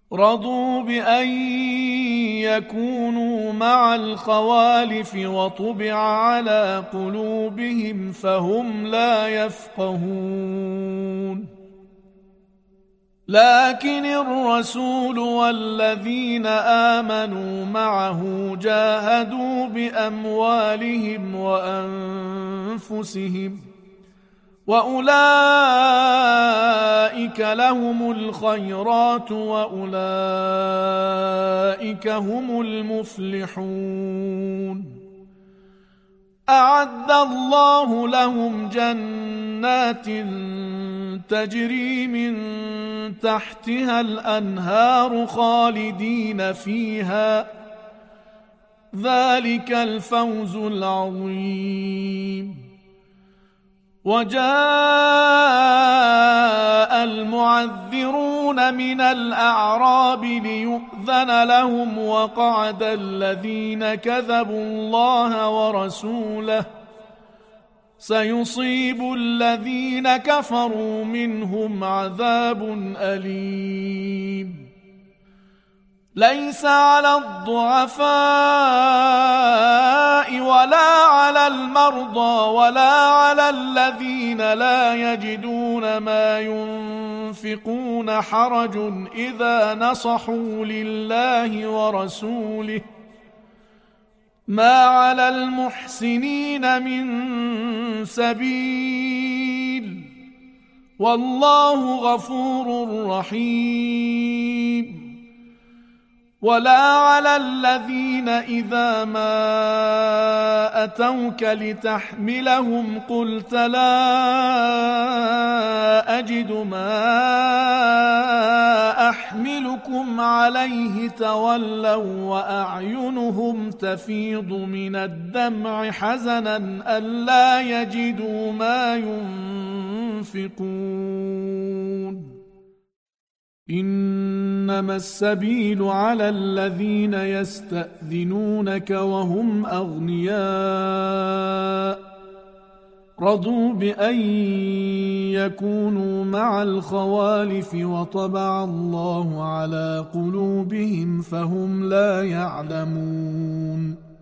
رضوا بأن يكونوا مع الخوالف وطبع على قلوبهم فهم لا يفقهون. لكن الرسول والذين آمنوا معه جاهدوا بأموالهم وأنفسهم، وأولئك لهم الخيرات وأولئك هم المفلحون. أعد الله لهم جنات تجري من تحتها الأنهار خالدين فيها، ذلك الفوز العظيم. وجاء المعذرون من الأعراب ليؤذن لهم وقعد الذين كذبوا الله ورسوله، سيصيب الذين كفروا منهم عذاب أليم. ليس على الضعفاء ولا على المرضى ولا على الذين لا يجدون ما ينفقون حرج إذا نصحوا لله ورسوله، ما على المحسنين من سبيل، والله غفور رحيم. ولا على الذين إذا ما أتوك لتحملهم قلت لا أجد ما أحملكم عليه تولوا وأعينهم تفيض من الدمع حزنا ألا يجدوا ما ينفقون. إنما السبيل على الذين يستأذنونك وهم أغنياء، رضوا بأن يكونوا مع الخوالف وطبع الله على قلوبهم فهم لا يعلمون.